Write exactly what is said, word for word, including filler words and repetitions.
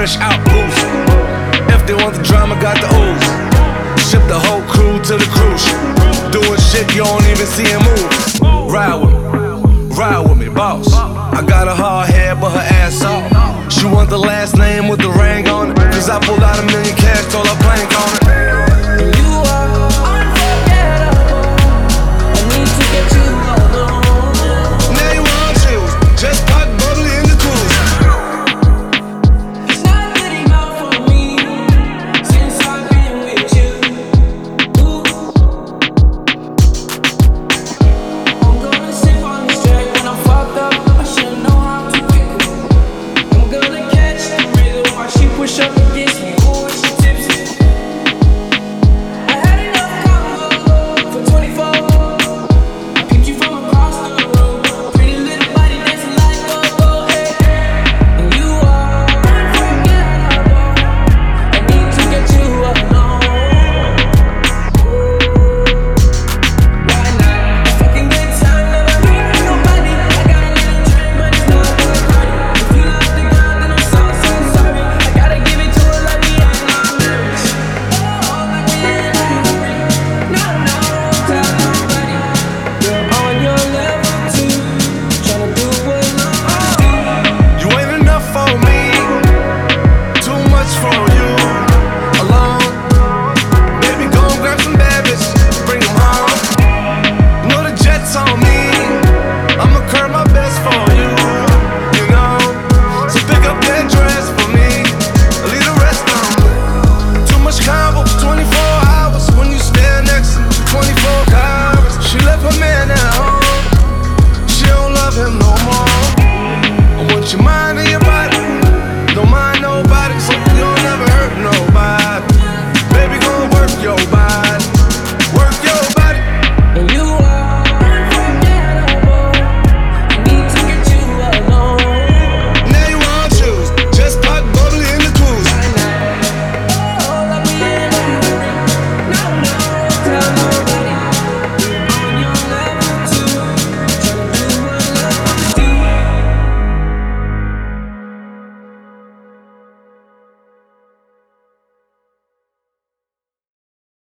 fresh out boost. If they want the drama, got the ooze. Ship the whole crew to the cruise. Doing shit you don't even see him move. Ride with me, ride with me, boss. I got a hard head, but her ass off. She want the last name with the ring on it. Cause I pulled out a million cash, told her playing